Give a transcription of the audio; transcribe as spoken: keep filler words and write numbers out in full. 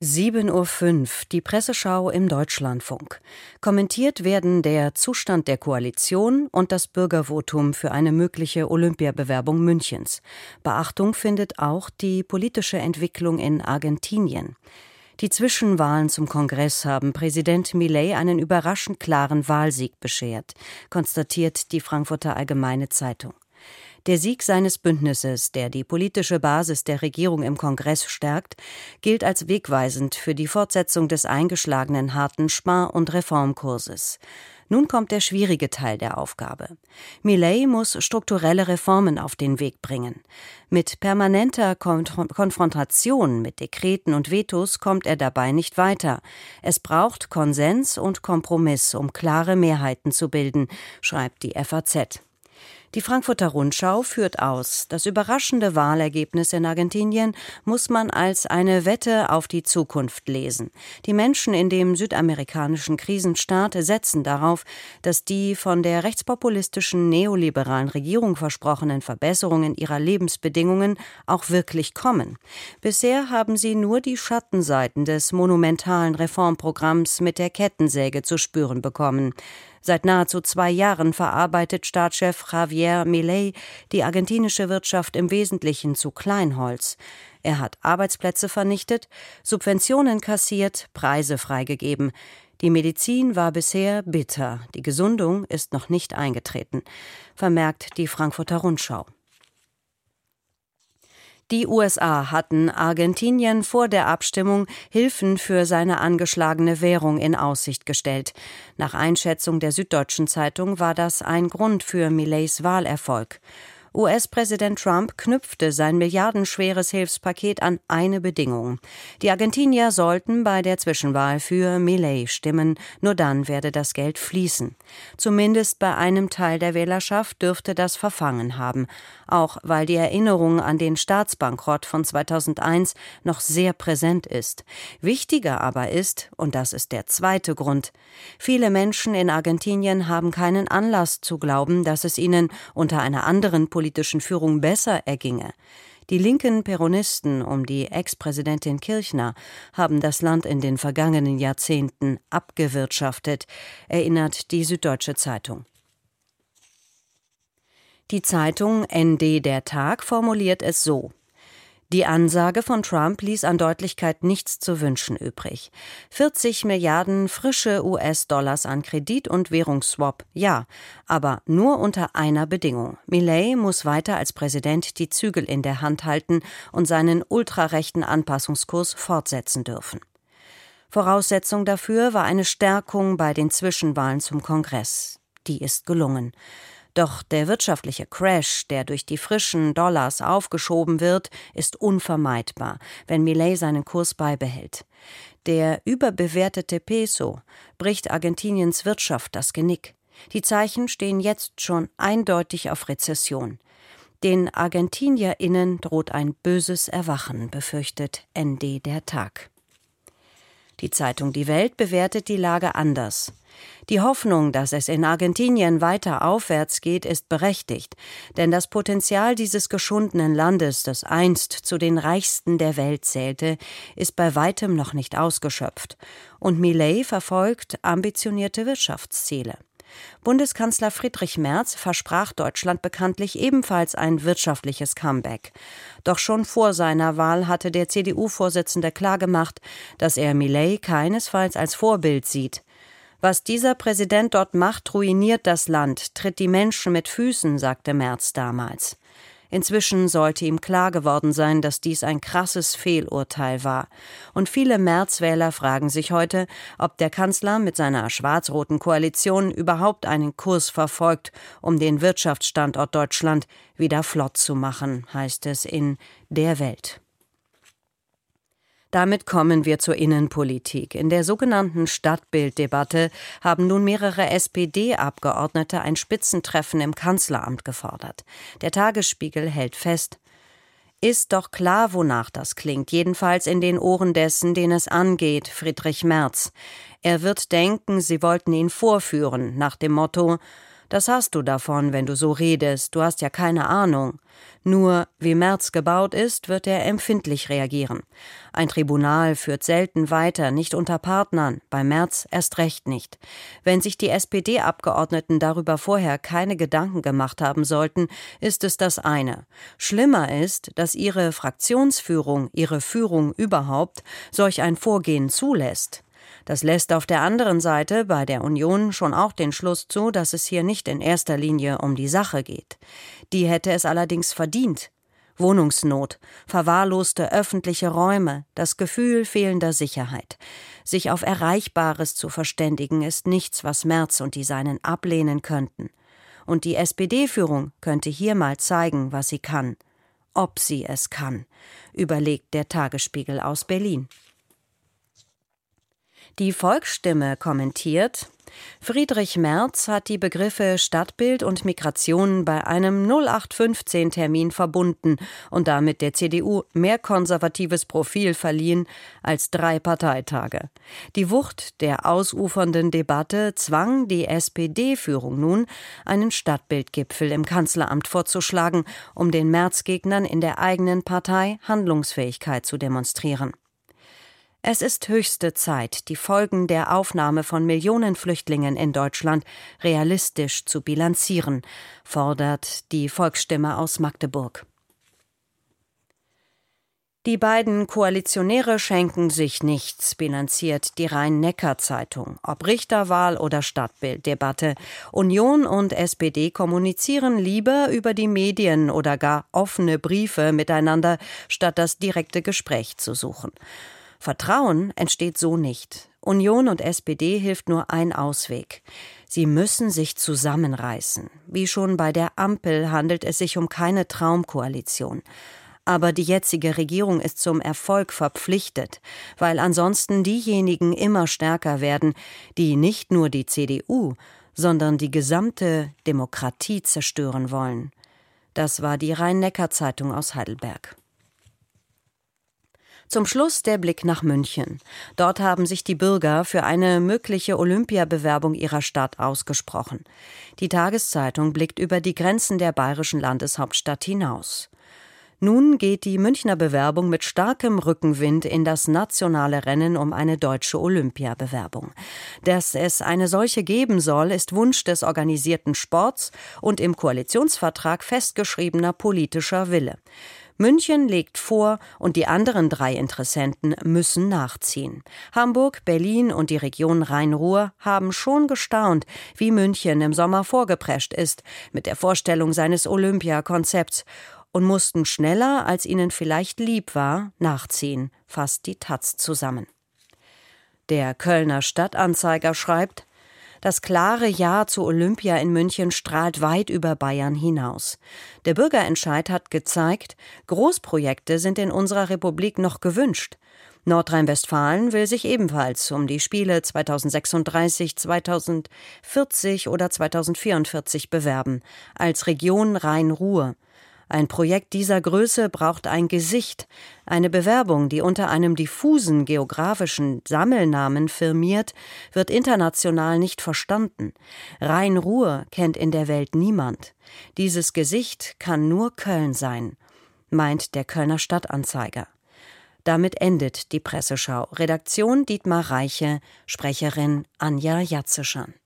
sieben Uhr fünf, die Presseschau im Deutschlandfunk. Kommentiert werden der Zustand der Koalition und das Bürgervotum für eine mögliche Olympiabewerbung Münchens. Beachtung findet auch die politische Entwicklung in Argentinien. Die Zwischenwahlen zum Kongress haben Präsident Milei einen überraschend klaren Wahlsieg beschert, konstatiert die Frankfurter Allgemeine Zeitung. Der Sieg seines Bündnisses, der die politische Basis der Regierung im Kongress stärkt, gilt als wegweisend für die Fortsetzung des eingeschlagenen harten Spar- und Reformkurses. Nun kommt der schwierige Teil der Aufgabe. Milei muss strukturelle Reformen auf den Weg bringen. Mit permanenter Kon- Konfrontation mit Dekreten und Vetos kommt er dabei nicht weiter. Es braucht Konsens und Kompromiss, um klare Mehrheiten zu bilden, schreibt die F A Z. Die Frankfurter Rundschau führt aus, das überraschende Wahlergebnis in Argentinien muss man als eine Wette auf die Zukunft lesen. Die Menschen in dem südamerikanischen Krisenstaat setzen darauf, dass die von der rechtspopulistischen neoliberalen Regierung versprochenen Verbesserungen ihrer Lebensbedingungen auch wirklich kommen. Bisher haben sie nur die Schattenseiten des monumentalen Reformprogramms mit der Kettensäge zu spüren bekommen. Seit nahezu zwei Jahren verarbeitet Staatschef Javier Milei die argentinische Wirtschaft im Wesentlichen zu Kleinholz. Er hat Arbeitsplätze vernichtet, Subventionen kassiert, Preise freigegeben. Die Medizin war bisher bitter, die Gesundung ist noch nicht eingetreten, vermerkt die Frankfurter Rundschau. Die U S A hatten Argentinien vor der Abstimmung Hilfen für seine angeschlagene Währung in Aussicht gestellt. Nach Einschätzung der Süddeutschen Zeitung war das ein Grund für Mileis Wahlerfolg. U S-Präsident Trump knüpfte sein milliardenschweres Hilfspaket an eine Bedingung. Die Argentinier sollten bei der Zwischenwahl für Milei stimmen, nur dann werde das Geld fließen. Zumindest bei einem Teil der Wählerschaft dürfte das verfangen haben, auch weil die Erinnerung an den Staatsbankrott von zweitausendeins noch sehr präsent ist. Wichtiger aber ist, und das ist der zweite Grund, viele Menschen in Argentinien haben keinen Anlass zu glauben, dass es ihnen unter einer anderen politischen Führung besser erginge. Die linken Peronisten um die Ex-Präsidentin Kirchner haben das Land in den vergangenen Jahrzehnten abgewirtschaftet, erinnert die Süddeutsche Zeitung. Die Zeitung N D Der Tag formuliert es so: Die Ansage von Trump ließ an Deutlichkeit nichts zu wünschen übrig. vierzig Milliarden frische U S-Dollars an Kredit- und Währungsswap, ja, aber nur unter einer Bedingung. Milei muss weiter als Präsident die Zügel in der Hand halten und seinen ultrarechten Anpassungskurs fortsetzen dürfen. Voraussetzung dafür war eine Stärkung bei den Zwischenwahlen zum Kongress. Die ist gelungen. Doch der wirtschaftliche Crash, der durch die frischen Dollars aufgeschoben wird, ist unvermeidbar, wenn Milei seinen Kurs beibehält. Der überbewertete Peso bricht Argentiniens Wirtschaft das Genick. Die Zeichen stehen jetzt schon eindeutig auf Rezession. Den ArgentinierInnen droht ein böses Erwachen, befürchtet N D Der Tag. Die Zeitung Die Welt bewertet die Lage anders. Die Hoffnung, dass es in Argentinien weiter aufwärts geht, ist berechtigt, denn das Potenzial dieses geschundenen Landes, das einst zu den reichsten der Welt zählte, ist bei weitem noch nicht ausgeschöpft. Und Milei verfolgt ambitionierte Wirtschaftsziele. Bundeskanzler Friedrich Merz versprach Deutschland bekanntlich ebenfalls ein wirtschaftliches Comeback. Doch schon vor seiner Wahl hatte der C D U-Vorsitzende klargemacht, dass er Milei keinesfalls als Vorbild sieht. Was dieser Präsident dort macht, ruiniert das Land, tritt die Menschen mit Füßen, sagte Merz damals. Inzwischen sollte ihm klar geworden sein, dass dies ein krasses Fehlurteil war. Und viele Merz-Wähler fragen sich heute, ob der Kanzler mit seiner schwarz-roten Koalition überhaupt einen Kurs verfolgt, um den Wirtschaftsstandort Deutschland wieder flott zu machen, heißt es in Der Welt. Damit kommen wir zur Innenpolitik. In der sogenannten Stadtbilddebatte haben nun mehrere S P D-Abgeordnete ein Spitzentreffen im Kanzleramt gefordert. Der Tagesspiegel hält fest: Ist doch klar, wonach das klingt, jedenfalls in den Ohren dessen, den es angeht, Friedrich Merz. Er wird denken, sie wollten ihn vorführen, nach dem Motto: Das hast du davon, wenn du so redest, du hast ja keine Ahnung. Nur, wie Merz gebaut ist, wird er empfindlich reagieren. Ein Tribunal führt selten weiter, nicht unter Partnern, bei Merz erst recht nicht. Wenn sich die S P D-Abgeordneten darüber vorher keine Gedanken gemacht haben sollten, ist es das eine. Schlimmer ist, dass ihre Fraktionsführung, ihre Führung überhaupt, solch ein Vorgehen zulässt. Das lässt auf der anderen Seite bei der Union schon auch den Schluss zu, dass es hier nicht in erster Linie um die Sache geht. Die hätte es allerdings verdient. Wohnungsnot, verwahrloste öffentliche Räume, das Gefühl fehlender Sicherheit. Sich auf Erreichbares zu verständigen, ist nichts, was Merz und die Seinen ablehnen könnten. Und die S P D-Führung könnte hier mal zeigen, was sie kann. Ob sie es kann, überlegt der Tagesspiegel aus Berlin. Die Volksstimme kommentiert: Friedrich Merz hat die Begriffe Stadtbild und Migration bei einem null acht fünfzehn Termin verbunden und damit der C D U mehr konservatives Profil verliehen als drei Parteitage. Die Wucht der ausufernden Debatte zwang die S P D-Führung nun, einen Stadtbildgipfel im Kanzleramt vorzuschlagen, um den Merz-Gegnern in der eigenen Partei Handlungsfähigkeit zu demonstrieren. Es ist höchste Zeit, die Folgen der Aufnahme von Millionen Flüchtlingen in Deutschland realistisch zu bilanzieren, fordert die Volksstimme aus Magdeburg. Die beiden Koalitionäre schenken sich nichts, bilanziert die Rhein-Neckar-Zeitung. Ob Richterwahl oder Stadtbilddebatte, Union und S P D kommunizieren lieber über die Medien oder gar offene Briefe miteinander, statt das direkte Gespräch zu suchen. Vertrauen entsteht so nicht. Union und S P D hilft nur ein Ausweg. Sie müssen sich zusammenreißen. Wie schon bei der Ampel handelt es sich um keine Traumkoalition. Aber die jetzige Regierung ist zum Erfolg verpflichtet, weil ansonsten diejenigen immer stärker werden, die nicht nur die C D U, sondern die gesamte Demokratie zerstören wollen. Das war die Rhein-Neckar-Zeitung aus Heidelberg. Zum Schluss der Blick nach München. Dort haben sich die Bürger für eine mögliche Olympiabewerbung ihrer Stadt ausgesprochen. Die Tageszeitung blickt über die Grenzen der bayerischen Landeshauptstadt hinaus. Nun geht die Münchner Bewerbung mit starkem Rückenwind in das nationale Rennen um eine deutsche Olympiabewerbung. Dass es eine solche geben soll, ist Wunsch des organisierten Sports und im Koalitionsvertrag festgeschriebener politischer Wille. München legt vor und die anderen drei Interessenten müssen nachziehen. Hamburg, Berlin und die Region Rhein-Ruhr haben schon gestaunt, wie München im Sommer vorgeprescht ist mit der Vorstellung seines Olympiakonzepts und mussten schneller, als ihnen vielleicht lieb war, nachziehen, fasst die Taz zusammen. Der Kölner Stadtanzeiger schreibt: Das klare Ja zu Olympia in München strahlt weit über Bayern hinaus. Der Bürgerentscheid hat gezeigt, Großprojekte sind in unserer Republik noch gewünscht. Nordrhein-Westfalen will sich ebenfalls um die Spiele zweitausendsechsunddreißig, zweitausendvierzig oder zweitausendvierundvierzig bewerben, als Region Rhein-Ruhr. Ein Projekt dieser Größe braucht ein Gesicht, eine Bewerbung, die unter einem diffusen geografischen Sammelnamen firmiert, wird international nicht verstanden. Rhein-Ruhr kennt in der Welt niemand. Dieses Gesicht kann nur Köln sein, meint der Kölner Stadtanzeiger. Damit endet die Presseschau. Redaktion Dietmar Reiche, Sprecherin Anja Jatzeschan.